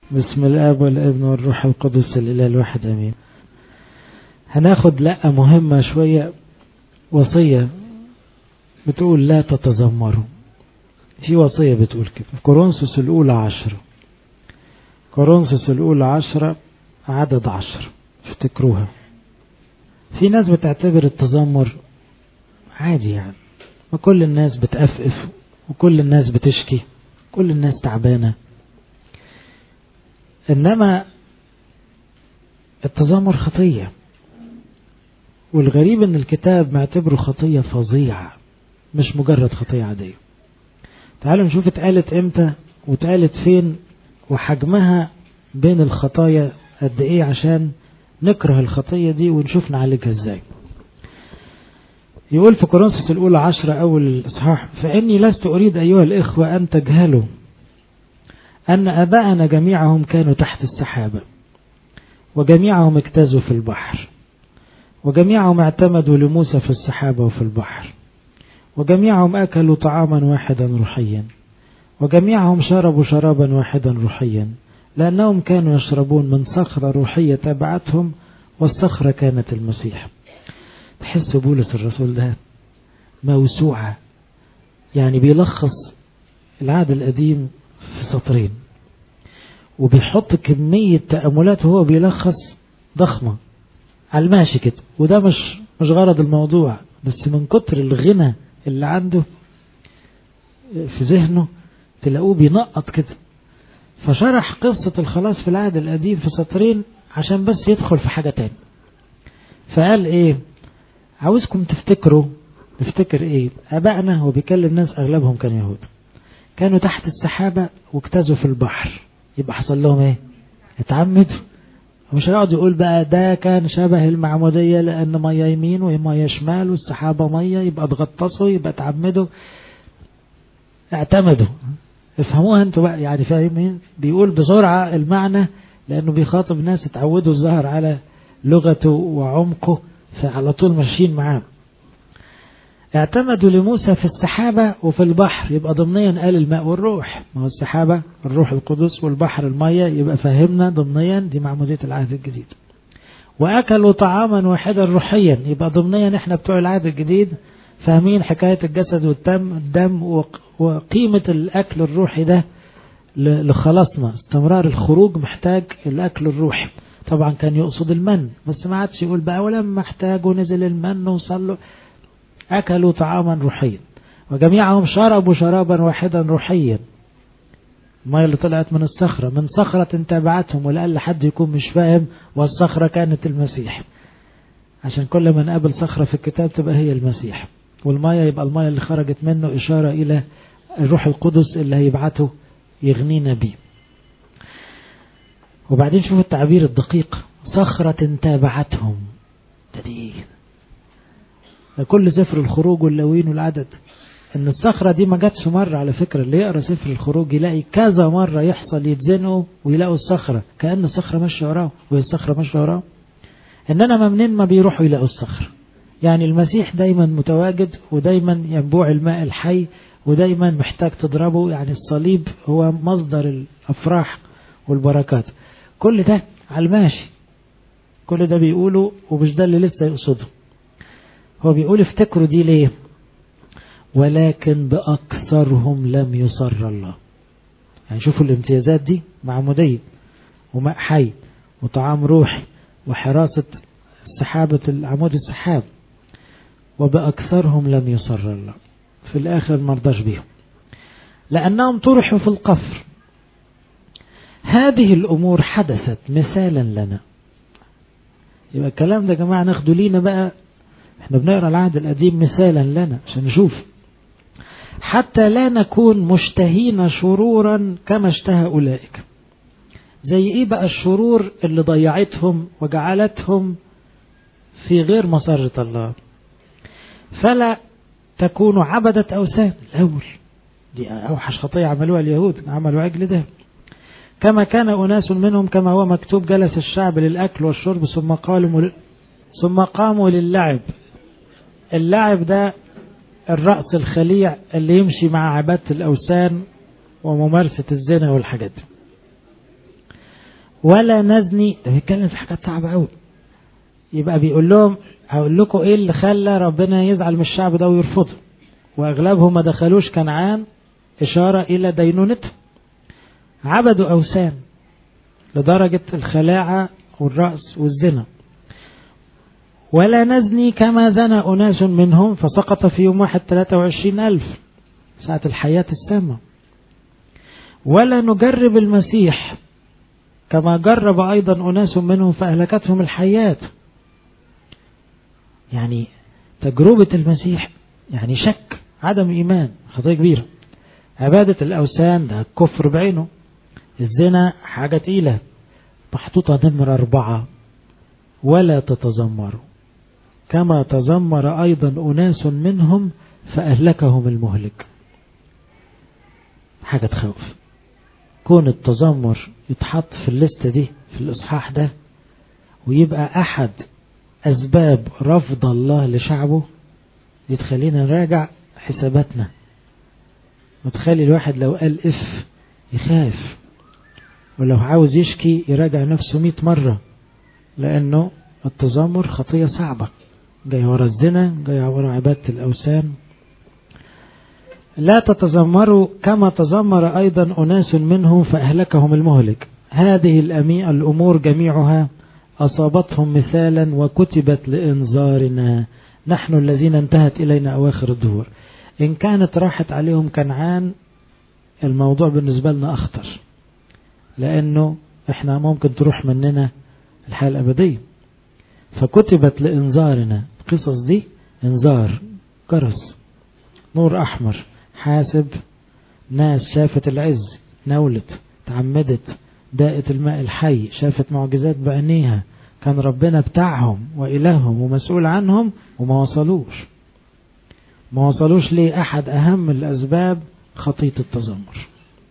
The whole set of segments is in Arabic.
بسم الآب والابن والروح القدس الإله الواحد أمين. هناخد لقة مهمة شوية، وصية بتقول لا تتذمروا. في وصية بتقول كده في كورنثوس الأولى 10، كورنثوس الأولى 10 عدد 10، افتكروها. في ناس بتعتبر التذمر عادي، يعني ما كل الناس بتأفف وكل الناس بتشكي، كل الناس تعبانة، إنما التذمر خطية، والغريب ان الكتاب معتبره خطية فظيعة، مش مجرد خطية عادية. تعالوا نشوف اتقالت امتى واتقالت فين وحجمها بين الخطايا قد ايه، عشان نكره الخطية دي ونشوف نعالجها ازاي. يقول في كورنثوس الأولى 10 أول الإصحاح: فإني لست أريد أيها الإخوة أن تجهلوا أن آباءنا جميعهم كانوا تحت السحابة، وجميعهم اجتازوا في البحر، وجميعهم اعتمدوا لموسى في السحابة وفي البحر، وجميعهم أكلوا طعاما واحدا روحيا، وجميعهم شربوا شرابا واحدا روحيا، لأنهم كانوا يشربون من صخرة روحية تبعتهم، والصخرة كانت المسيح. تحس بولس الرسول ده موسوعة، يعني بيلخص العهد القديم في سطرين، وبيحط كمية تأملات وهو بيلخص ضخمة على الماشي كده. وده مش غرض الموضوع، بس من كتر الغنى اللي عنده في ذهنه تلاقوه بينقط كده. فشرح قصة الخلاص في العهد القديم في سطرين عشان بس يدخل في حاجة تاني. فقال ايه؟ عاوزكم نفتكر ايه؟ ابائنا، هو بيكلم ناس اغلبهم كانوا يهود، كانوا تحت السحابة واجتازوا في البحر. يبقى حصل لهم ايه؟ اتعمدوا. مش هيقعد يقول بقى ده كان شبه المعمودية لأن مية يمين ومية شمال والسحابة مية، يبقى اتغطسوا، يبقى اتعمدوا. اعتمدوا. افهموها انتوا بقى، يعني فاهمين؟ بيقول بسرعة المعنى لأنه بيخاطب ناس اتعودوا الظهر على لغته وعمقه، فعلى طول ماشيين معاه. اعتمدوا لموسى في السحابة وفي البحر، يبقى ضمنيا قال الماء والروح، ما هو السحابة الروح القدس والبحر المية، يبقى فهمنا ضمنيا دي معمودية العهد الجديد. وأكلوا طعاما واحدا روحيا، يبقى ضمنيا احنا بتوع العهد الجديد فاهمين حكاية الجسد والدم وقيمة الأكل الروحي ده لخلاصنا. استمرار الخروج محتاج الأكل الروحي. طبعا كان يقصد المن، بس ما عادش يقول بقى ولما احتاجوا نزل المن وصلوا. أكلوا طعاما روحيا، وجميعهم شربوا شرابا واحدا روحيا. المية اللي طلعت من الصخرة، من صخرة تبعتهم، ولأقل حد يكون مش فاهم، والصخرة كانت المسيح، عشان كل ما نقابل صخرة في الكتاب تبقى هي المسيح. والمية يبقى المية اللي خرجت منه إشارة إلى الروح القدس اللي هيبعته يغنينا بيه. وبعدين شوف التعبير الدقيق: صخرة تابعتهم. دي كل سفر الخروج واللوين والعدد، ان الصخرة دي ما جاتش مرة. على فكرة اللي يقرأ سفر الخروج يلاقي كذا مرة يحصل يتزنقوا ويلاقوا الصخرة، كأن الصخرة ماشية وراه وهي الصخرة ماشية وراه. انما منين ما بيروحوا يلاقوا الصخرة. يعني المسيح دايما متواجد، ودايما ينبوع الماء الحي، ودايما محتاج تضربه. يعني الصليب هو مصدر الأفراح والبركات. كل ده على الماشي، كل ده بيقوله، ومش ده اللي لسه يقصده. هو بيقول افتكروا دي ليه؟ ولكن بأكثرهم لم يصر الله. يعني شوفوا الامتيازات دي: معمودية وماء حي وطعام روحي وحراسة سحابة العمود السحاب، وبأكثرهم لم يصر الله. في الآخر مرضاش بيهم لأنهم طرحوا في القفر. هذه الأمور حدثت مثالا لنا. يبقى الكلام ده يا جماعة ناخده لينا بقى، احنا بنقرأ العهد القديم مثالا لنا عشان نشوف، حتى لا نكون مشتهين شرورا كما اشتهى أولئك. زي ايه بقى الشرور اللي ضيعتهم وجعلتهم في غير مسارة الله؟ فلا تكونوا عبدة أوثان. الأول دي أوحش خطية عملوها اليهود، عملوا عجل ده. كما كان أناس منهم كما هو مكتوب: جلس الشعب للأكل والشرب ثم قاموا للعب. اللعب ده الرأس الخليع اللي يمشي مع عبادة الأوثان وممارسة الزنا والحاجات دي. ولا نزني. ده بيتكلم في حاجات صعبة قوي. يبقى بيقول لهم هقول لكم ايه اللي خلى ربنا يزعل من الشعب ده ويرفضه، واغلبهم ما دخلوش كنعان، اشارة الى دينونته. عبدوا اوثان لدرجة الخلاعة والرأس والزنا. ولا نزني كما زنى أناس منهم فسقط في يوم واحد 23,000 ساعة الحياة السامة. ولا نجرب المسيح كما جرب أيضا أناس منهم فأهلكتهم الحياة. يعني تجربة المسيح يعني شك، عدم إيمان، خطية كبيرة. عبادة الأوثان ده كفر بعينه. الزنا حاجة تقيلة محطوطة نمرة 4. ولا تتذمروا كما تذمر أيضا أناس منهم فأهلكهم المهلك. حاجة تخوف. كون التذمر يتحط في الليستة دي في الإصحاح ده ويبقى أحد أسباب رفض الله لشعبه، يتخلينا نراجع حساباتنا. متخلي الواحد لو قال إف يخاف، ولو عاوز يشكي يراجع نفسه 100 مرة، لأنه التذمر خطية صعبة، جاي ورا الزنا، جاي ورا عبادة الأوثان. لا تتذمروا كما تذمر أيضا أناس منهم فأهلكهم المهلك. هذه الأمور جميعها أصابتهم مثالا وكتبت لإنذارنا نحن الذين انتهت إلينا أواخر الدهور. إن كانت راحت عليهم كنعان الموضوع بالنسبة لنا أخطر، لأنه إحنا ممكن تروح مننا الحياة الأبدية. فكتبت لإنذارنا. القصص دي إنذار، جرس، نور أحمر، حاسب ناس شافت العز، نولت، تعمدت، داءت الماء الحي، شافت معجزات بعينيها، كان ربنا بتاعهم وإلههم ومسؤول عنهم وما وصلوش ليه؟ أحد أهم الأسباب خطية التذمر.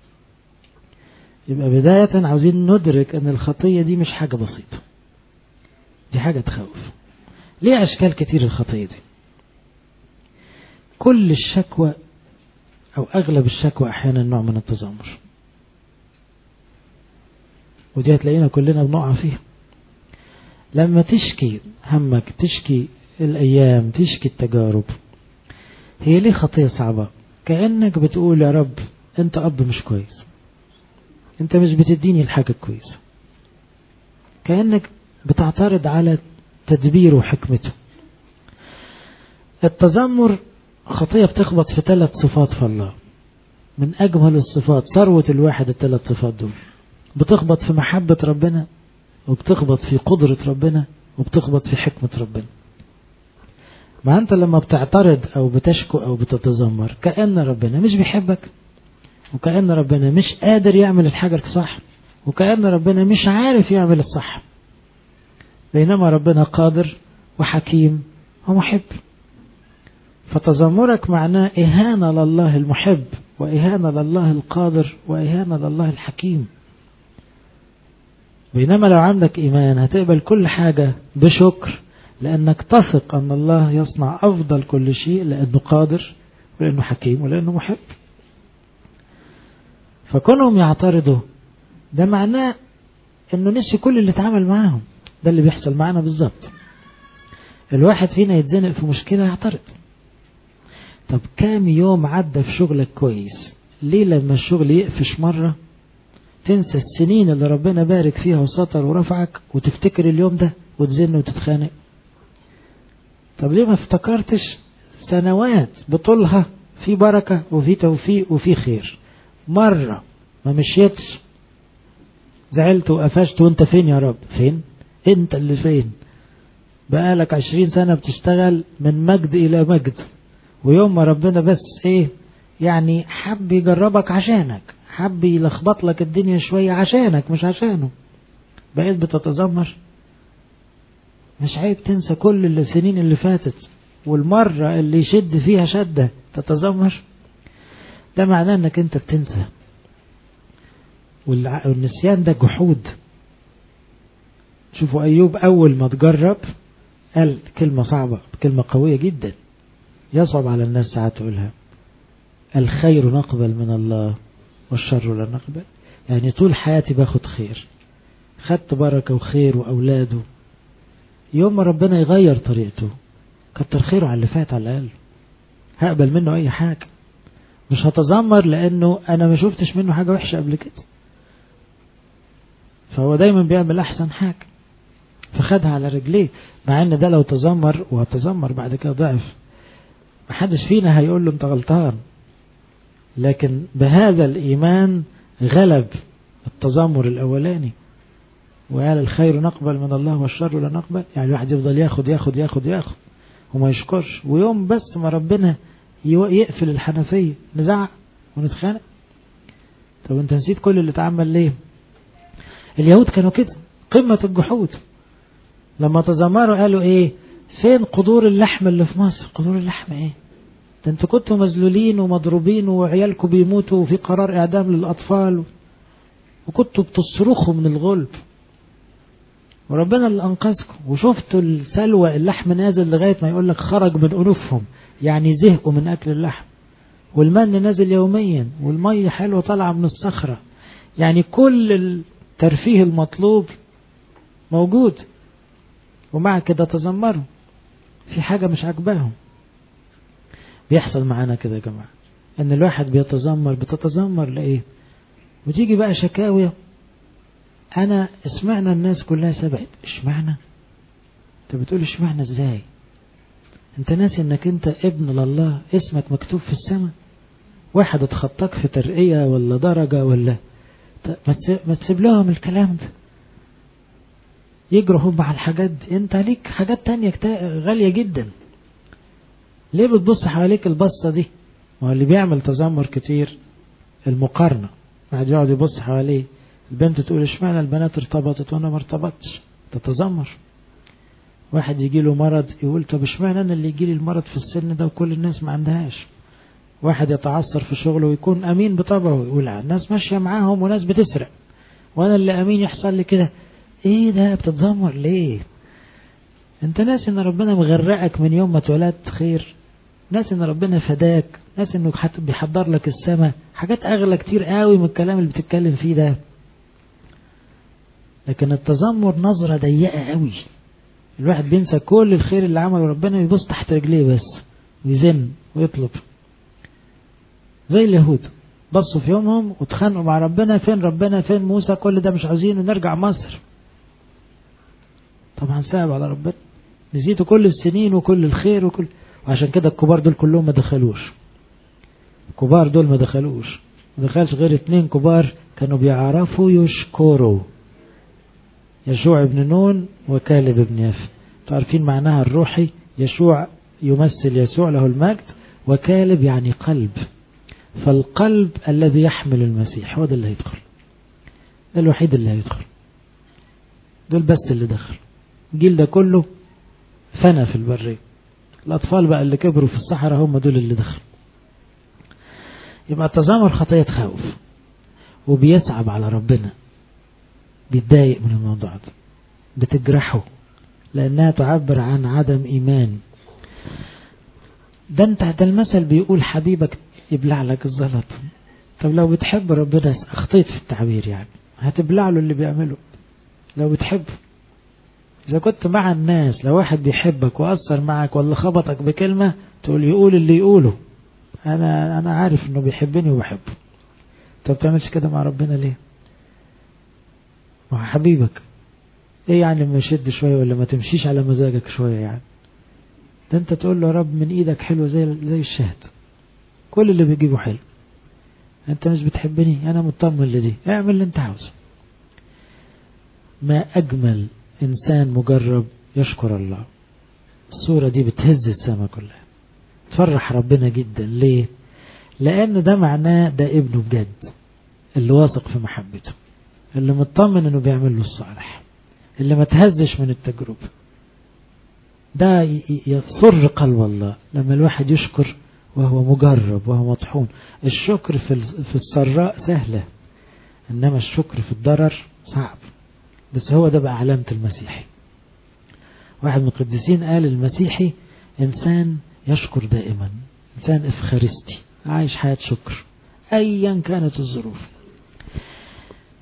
يبقى بداية عاوزين ندرك أن الخطية دي مش حاجة بسيطة، دي حاجة تخوف. ليه أشكال كتير الخطية دي؟ كل الشكوى أو أغلب الشكوى أحيانا نوع من التذمر، ودي هتلاقينا كلنا بنقع فيها. لما تشكي همك، تشكي الأيام، تشكي التجارب، هي ليه خطية صعبة؟ كأنك بتقول يا رب أنت أب مش كويس، أنت مش بتديني الحاجة كويس، كأنك بتعترض على تدبيره وحكمته. التذمر خطية بتخبط في 3 صفات في الله، من أجمل الصفات، ثروة الواحد ال3 صفات دول. بتخبط في محبة ربنا، وبتخبط في قدرة ربنا، وبتخبط في حكمة ربنا. ما أنت لما بتعترض أو بتشكو أو بتتذمر كأن ربنا مش بيحبك، وكأن ربنا مش قادر يعمل الحاجة الصح، وكأن ربنا مش عارف يعمل الصح، بينما ربنا قادر وحكيم ومحب. فتذمرك معناه إهانة لله المحب، وإهانة لله القادر، وإهانة لله الحكيم. بينما لو عندك إيمان هتقبل كل حاجة بشكر، لأنك تثق أن الله يصنع أفضل كل شيء، لأنه قادر ولأنه حكيم ولأنه محب. فكونهم يعترضوا ده معناه أنه نسي كل اللي اتعامل معاهم. ده اللي بيحصل معنا بالظبط. الواحد فينا يتزنق في مشكلة يعترض. طب كام يوم عدى في شغلك كويس، ليه لما الشغل يقفش مرة تنسى السنين اللي ربنا بارك فيها وسطر ورفعك، وتفتكر اليوم ده وتزن وتتخانق؟ طب ليه ما افتكرتش سنوات بطولها في بركة وفي توفيق وفي خير؟ مرة ما مشيتش، زعلت وقفشت، وانت فين يا رب؟ فين؟ انت اللي فين؟ بقالك 20 سنة بتشتغل من مجد إلى مجد، ويوم ما ربنا بس يعني حب يجربك عشانك، حب يلخبط لك الدنيا شوية عشانك مش عشانه، بقيت بتتذمر؟ مش عيب تنسى كل السنين اللي فاتت والمرة اللي يشد فيها شدة تتذمر؟ ده معناه انك انت بتنسى، والنسيان ده جحود. شوفوا أيوب أول ما تجرب قال كلمة صعبة، كلمة قوية جدا يصعب على الناس ساعات تقولها: الخير نقبل من الله والشر لا نقبل. يعني طول حياتي باخد خير، خدت بركة وخير وأولاده. يوم ما ربنا يغير طريقته كتر خيره على اللي فات، على الأقل هقبل منه أي حاجة، مش هتذمر لأنه أنا ما شفتش منه حاجة وحشة قبل كده. فهو دايما بيعمل أحسن حاجة، فخدها على رجليه. مع ان ده لو تذمر وهتذمر بعد كده ضعف، محدش فينا هيقول له انت غلطان، لكن بهذا الإيمان غلب التذمر الأولاني وقال الخير نقبل من الله والشر لا نقبل. يعني الواحد يفضل ياخد ياخد ياخد ياخد وما يشكرش، ويوم بس ما ربنا يقفل الحنفية نزعق ونتخانق. طب انت نسيت كل اللي اتعمل ليه؟ اليهود كانوا كده قمة الجحود، لما تذمروا قالوا ايه؟ فين قدور اللحم اللي في مصر؟ قدور اللحم ايه؟ ده انتوا كنتوا مذلولين ومضروبين وعيالكم بيموتوا وفي قرار اعدام للاطفال وكنتوا بتصرخوا من الغلب، وربنا اللي انقذكم. وشفتوا السلوى اللحم نازل لغاية ما يقول لك خرج من انوفهم، يعني زهقوا من اكل اللحم. والمن نازل يوميا، والمية حلوة طالعة من الصخرة، يعني كل الترفيه المطلوب موجود. ومع كده تذمروا في حاجة مش عجباهم. بيحصل معانا كده يا جماعة، ان الواحد بتتذمر لإيه؟ وتيجي بقى شكاوي. انا اسمعنا الناس كلها سبقت، اشمعنا؟ انت بتقول اشمعنا ازاي؟ انت ناسي انك انت ابن لله، اسمك مكتوب في السماء. واحد اتخطاك في ترقية ولا درجة ولا ما تسيب لهم الكلام ده، يجروا هم على الحاجات دي. انت ليك حاجات تانية غالية جدا، ليه بتبص حواليك البصة دي؟ ما هو اللي بيعمل تذمر كتير المقارنة، واحد يقعد يبص حواليه، البنت تقول اشمعنى البنات ارتبطت وانا ما ارتبطتش، تتذمر. واحد يجي له مرض يقول طب اشمعنى انا اللي يجي لي المرض في السن ده وكل الناس ما عندهاش. واحد يتعثر في شغله ويكون امين بطبعه ويقول الناس ماشية معاهم وناس بتسرق وانا اللي امين يحصل لي كده. ايه ده؟ بتتذمر ليه؟ انت ناس ان ربنا مغرقك من يوم ما اتولدت خير، ناس ان ربنا فداك، ناس انه بيحضر لك السماء، حاجات اغلى كتير قوي من الكلام اللي بتتكلم فيه ده. لكن التذمر نظرة ضيقة قوي، الواحد بينسى كل الخير اللي عمله ربنا ويبص تحت رجليه بس ويزن ويطلب. زي اليهود بصوا في يومهم وتخانقوا مع ربنا، فين ربنا؟ فين موسى؟ كل ده مش عاوزينه، نرجع مصر. طبعا صعب على ربنا، نسيتوا كل السنين وكل الخير وعشان كده الكبار دول كلهم ما دخلوش. الكبار دول ما دخلش غير 2 كبار كانوا بيعرفوا يشكروا، يشوع ابن نون وكالب ابن يفن. تعرفين معناها الروحي؟ يشوع يمثل يسوع له المجد، وكالب يعني قلب. فالقلب الذي يحمل المسيح هو ده اللي هيدخل، ده الوحيد اللي هيدخل. دول بس اللي دخل، الجيل ده كله فنى في البرية. الأطفال بقى اللي كبروا في الصحراء هم دول اللي دخل. يبقى التذمر خطية خوف وبيصعب على ربنا، بيتضايق من الموضوع ده، بتجرحه لأنها تعبر عن عدم إيمان. ده المثل بيقول حبيبك يبلع لك الزلط. طب لو بتحب ربنا، اخطيت في التعبير يعني، هتبلع له اللي بيعمله لو بتحبه. إذا كنت مع الناس، لو واحد بيحبك وأثر معك ولا خبطك بكلمة، تقول يقول اللي يقوله، أنا عارف إنه بيحبني وبحبه. طب تعملش كده مع ربنا ليه؟ ما هو حبيبك. إيه يعني لما يشد شوية ولا ما تمشيش على مزاجك شوية يعني؟ ده أنت تقول له يا رب من إيدك حلوة زي الشهد، كل اللي بيجيبه حلو. أنت مش بتحبني، أنا مطمن لدي، اعمل اللي أنت عاوزه. ما أجمل إنسان مجرب يشكر الله. الصورة دي بتهز السماء كلها، تفرح ربنا جدا. ليه؟ لأن ده معناه ده ابنه بجد، اللي واثق في محبته، اللي مطمن انه بيعمل له الصالح، اللي ما تهزش من التجربة. ده يضر قلب الله لما الواحد يشكر وهو مجرب وهو مطحون. الشكر في السراء سهلة، إنما الشكر في الضرر صعب. بس هو ده بقى علامة المسيحي. واحد من القديسين قال المسيحي إنسان يشكر دائما، إنسان إفخارستي، عايش حياة شكر أيا كانت الظروف.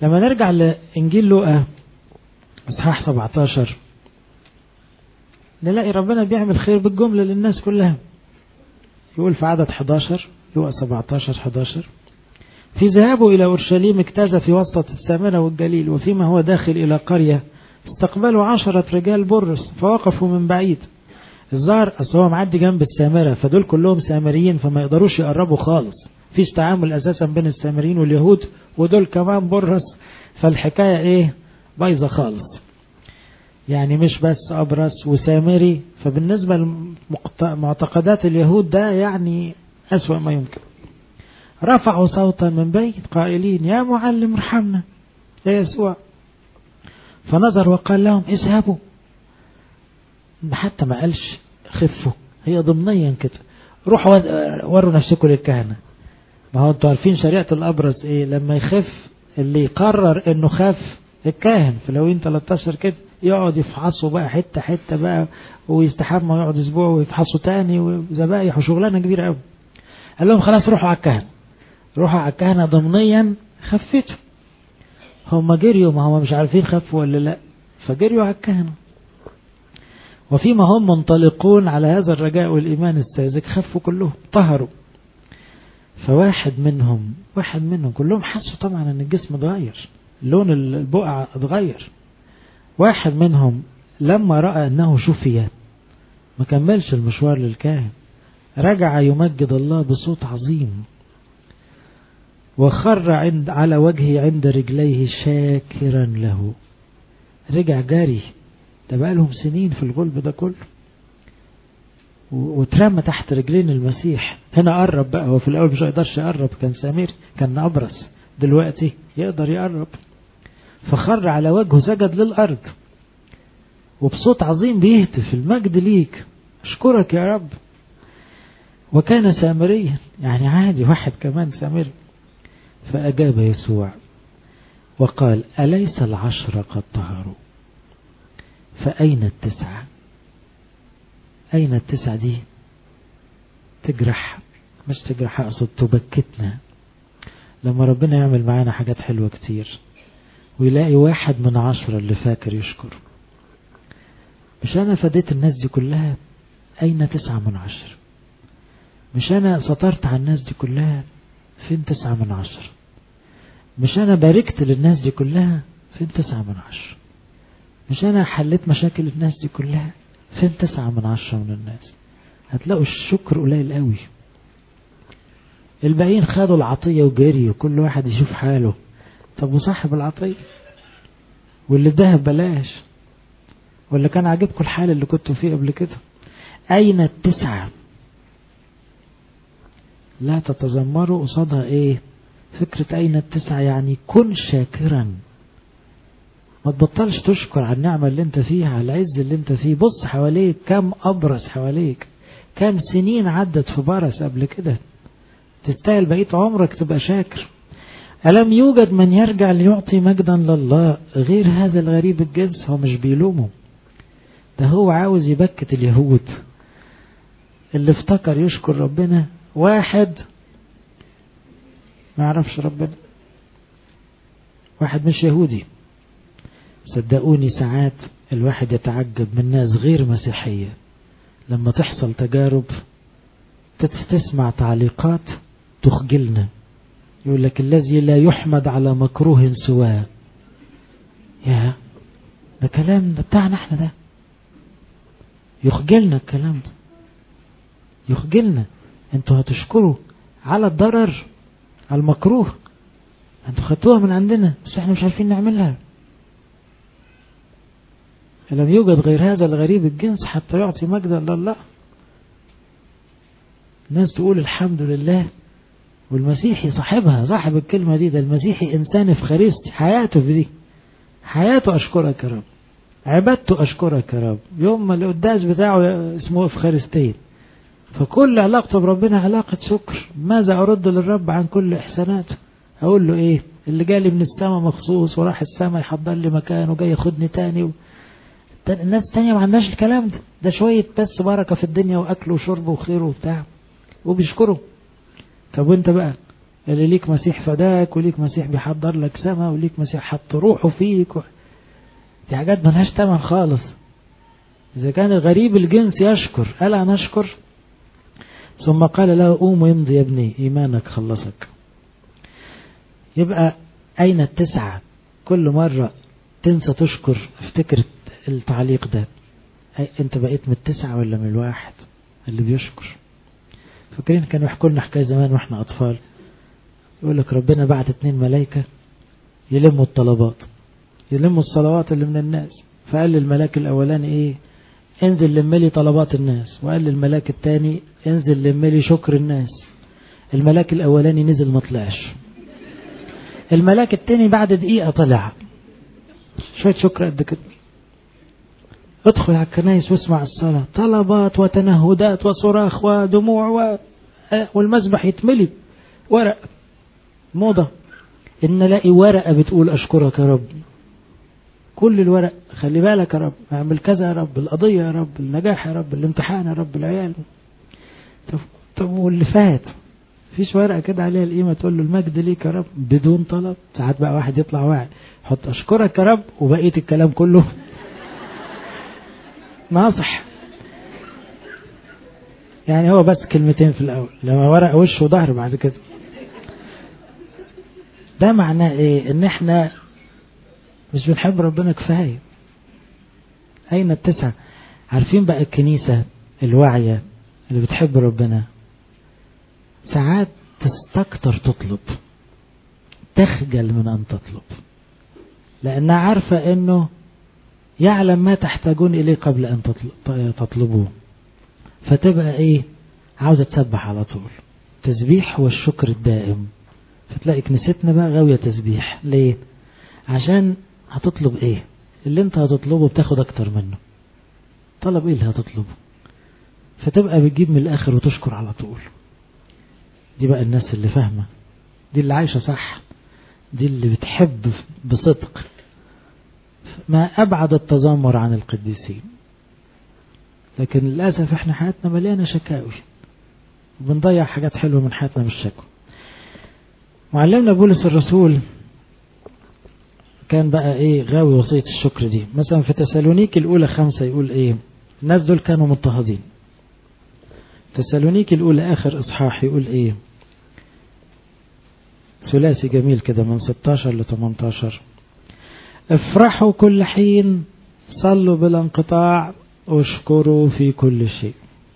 لما نرجع لإنجيل لوقا اصحاح 17 نلاقي ربنا بيعمل خير بالجملة للناس كلها. يقول في عدد 11 لوقا 17:11 في ذهابه إلى أورشليم اجتاز في وسط السامرة والجليل، وفيما هو داخل إلى قرية استقبلوا 10 رجال برص فوقفوا من بعيد. الظاهر أصل هو معدي جنب السامرة، فدول كلهم سامريين فما يقدروش يقربوا خالص، فيش تعامل أساسا بين السامريين واليهود، ودول كمان برص، فالحكاية إيه بايظة خالص. يعني مش بس أبرص وسامري، فبالنسبة لمعتقدات اليهود ده يعني أسوأ ما يمكن. رفعوا صوتا من بعيد قائلين يا معلم ارحمنا يا يسوع، فنظر وقال لهم اذهبوا. حتى ما قالش خفوا، هي ضمنيا كده، روحوا وروا نفسكم للكهنة. ما هو انتوا عارفين شريعة الأبرص ايه، لما يخف اللي يقرر انه خف الكاهن في لوين 13 كده يقعد يفحصوا بقى حتة حتة بقى ويستحمى ويقعد اسبوع ويفحصوا تاني وذبائح وشغلانة كبيرة قوي. قال لهم خلاص روحوا على الكهنة، روحوا على الكهنة ضمنيا خفتوا. هم جريوا، ما هم مش عارفين خفوا ولا لا، فجريوا على الكهنة. وفيما هم منطلقون على هذا الرجاء والإيمان الساذج خفوا كلهم طهروا. فواحد منهم كلهم حسوا طبعا ان الجسم اتغير، لون البقعة اتغير. واحد منهم لما رأى انه شفي ما كملش المشوار للكاهن، رجع يمجد الله بصوت عظيم وخر على وجهه عند رجليه شاكرا له. رجع جاري، ده بقى لهم سنين في الغلب ده كله، وترمى تحت رجلين المسيح. هنا قرب بقى، هو في الأول مش يقدرش يقرب، كان سامر كان أبرص، دلوقتي يقدر يقرب. فخر على وجهه سجد للأرض وبصوت عظيم بيهتف المجد ليك، أشكرك يا رب. وكان سامريا، يعني عادي واحد كمان سامري. فأجاب يسوع وقال أليس 10 قد طهروا؟ فأين 9؟ أين 9 دي؟ تجرح، مش تجرح، أقصد تبكتنا. لما ربنا يعمل معانا حاجات حلوة كتير ويلاقي 1 من 10 اللي فاكر يشكر. مش أنا فديت الناس دي كلها، أين 9 من 10؟ مش أنا سطرت على الناس دي كلها، فين 9 من 10؟ مش أنا باركت للناس دي كلها، فين 9 من 10؟ مش أنا حليت مشاكل الناس دي كلها، فين 9 من 10 من الناس؟ هتلاقوا الشكر قليل قوي. الباقيين خدوا العطية وجري وكل واحد يشوف حاله. طب وصاحب العطية واللي ده بلاش، ولا كان عاجبكم الحال اللي كنتوا فيه قبل كده؟ أين 9؟ لا تتذمروا قصادها ايه فكرة أين 9، يعني كن شاكرا، ما تبطلش تشكر على النعمة اللي انت فيها، على العز اللي انت فيه. بص حواليك كم أبرص حواليك، كم سنين عدت في برص قبل كده، تستاهل بقية عمرك تبقى شاكر. ألم يوجد من يرجع ليعطي مجدا لله غير هذا الغريب الجنس؟ هو مش بيلومه، ده هو عاوز يبكت اليهود اللي افتكر يشكر ربنا. واحد ما يعرفش ربنا، واحد مش يهودي. صدقوني ساعات الواحد يتعجب من ناس غير مسيحية لما تحصل تجارب تسمع تعليقات تخجلنا. يقول لك الذي لا يحمد على مكروه سواه. يا ده كلام ده بتاعنا احنا، ده يخجلنا الكلام ده، يخجلنا. انتوا هتشكروا على الضرر، على المكروه، انتوا خدتوها من عندنا بس احنا مش عارفين نعملها. لم يوجد غير هذا الغريب الجنس حتى يعطي مجدا لله. الناس تقول الحمد لله، والمسيحي صاحبها، صاحب الكلمة دي، ده المسيحي إنسان افخارستي، حياته في دي، حياته أشكرك يا رب، عبادته أشكرك يا رب. يوم ما القداس بتاعه اسمه افخارستين، فكل علاقته بربنا علاقة شكر. ماذا أرد للرب عن كل إحساناته؟ أقول له إيه؟ اللي جالي من السماء مخصوص وراح السماء يحضر لي مكان وجاي ياخدني تاني الناس تانية ما عندهاش الكلام ده، ده شوية بس بركة في الدنيا وأكل وشرب وخير وبتاع وبيشكروا. طب وانت بقى اللي ليك مسيح فداك، وليك مسيح بيحضر لك سما، وليك مسيح حط روحه فيك دي حاجات ملهاش تمن خالص. إذا كان الغريب الجنس يشكر، ألا نشكر؟ ثم قال له قوم وامضي يا ابني إيمانك خلصك. يبقى أين التسعة؟ كل مرة تنسى تشكر افتكر التعليق ده، انت بقيت من التسعة ولا من الواحد اللي بيشكر؟ فاكرين كانوا يحكوا لنا حكاية زمان واحنا أطفال، يقول لك ربنا بعت 2 ملايكة يلموا الطلبات، يلموا الصلوات اللي من الناس. فقال للملاك الأولاني ايه؟ انزل لملي طلبات الناس. وقال للملاك الثاني انزل لملي شكر الناس. الملاك الأولاني نزل ما طلعش، الملاك الثاني بعد دقيقة طلع، شوية شكر قد كده. ادخل على الكنائس واسمع الصلاة، طلبات وتنهدات وصراخ ودموع والمسبح يتملي ورق موضة. إن نلاقي ورقة بتقول أشكرك يا رب، كل الورق خلي بالك يا رب، اعمل كذا يا رب، القضية يا رب، النجاح يا رب، الامتحان يا رب، العيال. طب واللي فات فيش ورقة كده عليها القيمة تقول له المجد ليك يا رب بدون طلب؟ ساعات بقى واحد يطلع واعي حط أشكرك يا رب وبقية الكلام كله ناصح. يعني هو بس كلمتين في الأول، لما ورق وش وظهر بعد كده. ده معناه ايه؟ ان احنا مش بنحب ربنا كفاية. اين التسعة؟ عارفين بقى الكنيسة الواعية اللي بتحب ربنا ساعات تستكتر تطلب، تخجل من ان تطلب، لانها عارفة انه يعلم ما تحتاجون اليه قبل ان تطلبوه. فتبقى ايه؟ عاوزة تسبح على طول، تسبيح والشكر الدائم. فتلاقي كنيستنا بقى غاوية تسبيح. ليه؟ عشان هتطلب ايه؟ اللي انت هتطلبه بتاخد اكتر منه. طلب ايه اللي هتطلبه؟ فتبقى بتجيب من الاخر وتشكر على طول. دي بقى الناس اللي فاهمة، دي اللي عايشة صح، دي اللي بتحب بصدق. ما ابعد التذمر عن القديسين. لكن للأسف احنا حياتنا مليانة شكاوي، بنضيع حاجات حلوة من حياتنا بالشكوى. معلمنا بولس الرسول كان بقى ايه؟ غاوي وصية الشكر دي. مثلا في تسالونيكي الأولى 5 يقول ايه؟ الناس دول كانوا مضطهدين. تسالونيكي الأولى آخر إصحاح يقول ايه؟ ثلاثي جميل كده من 16 ل 18: افرحوا كل حين، صلوا بلا انقطاع، اشكروا في كل شيء،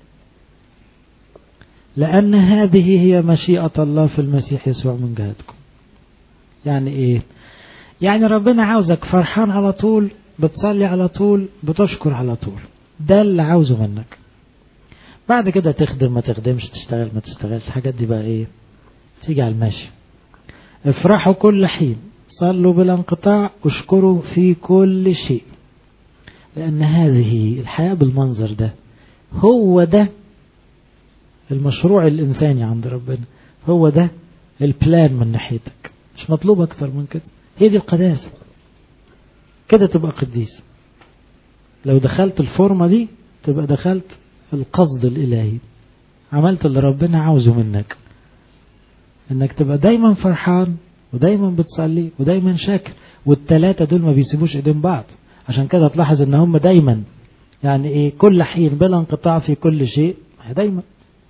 لأن هذه هي مشيئة الله في المسيح يسوع من جهتكم. يعني ايه؟ يعني ربنا عاوزك فرحان على طول، بتصلي على طول، بتشكر على طول. ده اللي عاوزه منك. بعد كده تخدم ما تخدمش، تشتغل ما تشتغلش، الحاجات دي بقى ايه؟ تيجي على الماشي. افرحوا كل حين، صلوا بلا انقطاع، اشكروا في كل شيء، لأن هذه الحياة بالمنظر ده، هو ده المشروع الإنساني عند ربنا، هو ده البلان من ناحيتك، مش مطلوب أكتر من كده. هي دي القداسة، كده تبقى قديس. لو دخلت الفورمة دي تبقى دخلت القصد الإلهي، عملت اللي ربنا عاوزه منك، انك تبقى دايما فرحان ودايما بتصلي ودايما شاكر. والثلاثة دول ما بيسيبوش ايدين بعض. عشان كده تلاحظ ان هم دايما يعني ايه؟ كل حين بلا انقطاع في كل شيء، دايما.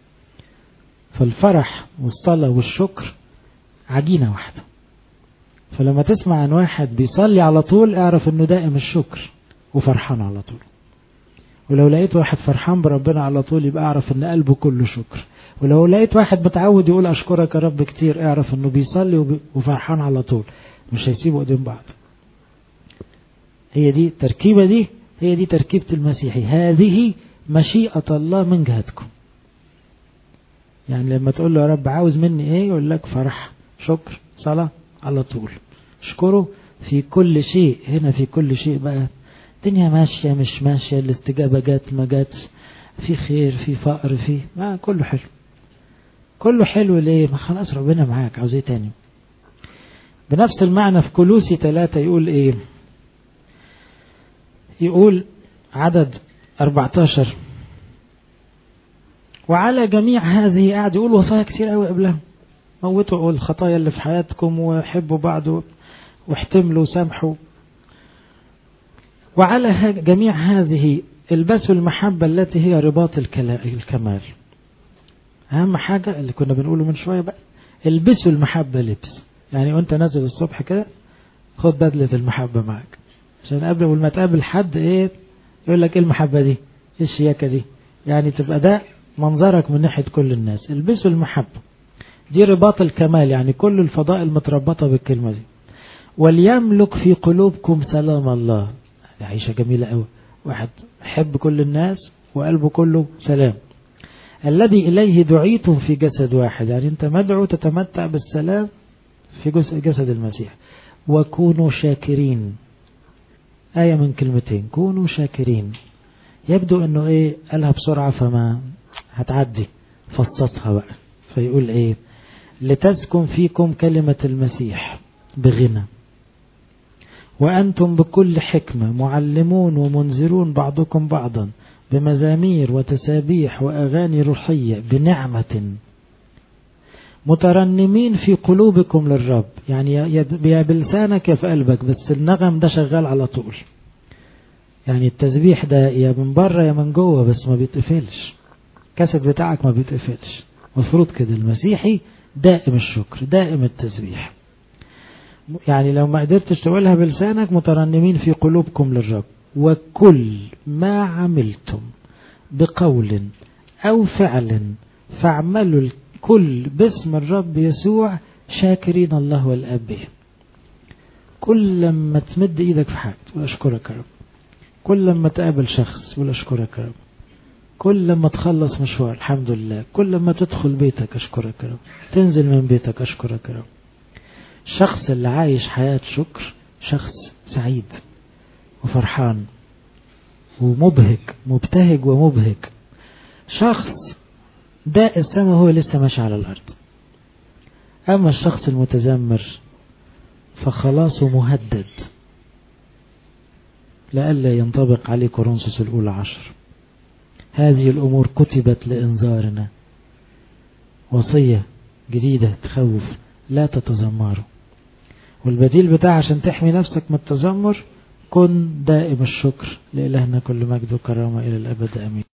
فالفرح والصلاة والشكر عجينة واحدة. فلما تسمع عن واحد بيصلي على طول اعرف انه دائم الشكر وفرحان على طول. ولو لقيت واحد فرحان بربنا على طول يبقى اعرف ان قلبه كله شكر. ولو لقيت واحد متعود يقول اشكرك يا رب كتير اعرف انه بيصلي وفرحان على طول، مش هيسيبوا قدام بعض. هي دي التركيبة دي، هي دي تركيبة المسيحي. هذه مشيئة الله من جهتكم. يعني لما تقول له يا رب عاوز مني ايه؟ يقول لك فرح، شكر، صلاة على طول. اشكره في كل شيء. هنا في كل شيء بقى الدنيا ماشية مش ماشية، الاستجابة جات ما جاتش، في خير في فقر في كله حلو، كله حلو. ليه؟ ما خلاص ربنا معاك، عاوز ايه تاني؟ بنفس المعنى في كولوسي 3 يقول ايه؟ يقول عدد 14: وعلى جميع هذه، قاعد يقول وصايا كتير قوي قبلها، موتوا الخطايا اللي في حياتكم وحبوا بعض واحتملوا وسامحوا. وعلى جميع هذه البسوا المحبة التي هي رباط الكمال. أهم حاجة اللي كنا بنقوله من شوية بقى، البسوا المحبة لبس. يعني وانت نازل الصبح كده خد بدلة المحبة معك، عشان قبل ما تقابل حد يقول لك ايه المحبة دي، ايه الشياكة دي، يعني تبقى ده منظرك من ناحية كل الناس. البسوا المحبة دي رباط الكمال، يعني كل الفضائل متربطة بالكلمة دي. وليملك في قلوبكم سلام الله. عيشة جميلة قوي، واحد حب كل الناس وقلبه كله سلام. الذي إليه دعيتم في جسد واحد، يعني أنت مدعو تتمتع بالسلام في جسد المسيح. وكونوا شاكرين. آية من كلمتين، كونوا شاكرين. يبدو أنه قالها بسرعة فما هتعدي، فصصها بقى فيقول لتسكن فيكم كلمة المسيح بغنى، وأنتم بكل حكمة معلمون ومنذرون بعضكم بعضا بمزامير وتسابيح وأغاني روحية بنعمة، مترنمين في قلوبكم للرب. يعني يا بلسانك يا في قلبك، بس النغم ده شغال على طول. يعني التسبيح ده يا من بره يا من جوه، بس ما بيتقفلش. كاسد بتاعك ما بيتقفلش. مفروض كده المسيحي دائم الشكر دائم التسبيح. يعني لو ما قدرتش تقولها بلسانك، مترنمين في قلوبكم للرب، وكل ما عملتم بقول أو فعل فاعملوا الكل باسم الرب يسوع شاكرين الله والآب به. كل لما تمد ايدك في حاجة واشكرك يا رب، كل لما تقابل شخص ولا اشكرك يا رب، كل لما تخلص مشوار الحمد لله، كل لما تدخل بيتك اشكرك يا رب، تنزل من بيتك اشكرك يا رب. الشخص اللي عايش حياة شكر شخص سعيد وفرحان ومبهج، مبتهج ومبهج. شخص داء السماء هو لسه ماشي على الأرض. أما الشخص المتذمر فخلاصه مهدد، لئلا ينطبق عليه كورنثوس الأولى 10. هذه الأمور كتبت لإنذارنا، وصية جديدة تخوف، لا تتذمروا. والبديل بتاع عشان تحمي نفسك من التذمر، كن دائم الشكر لإلهنا كل مجد وكرامة إلى الأبد آمين.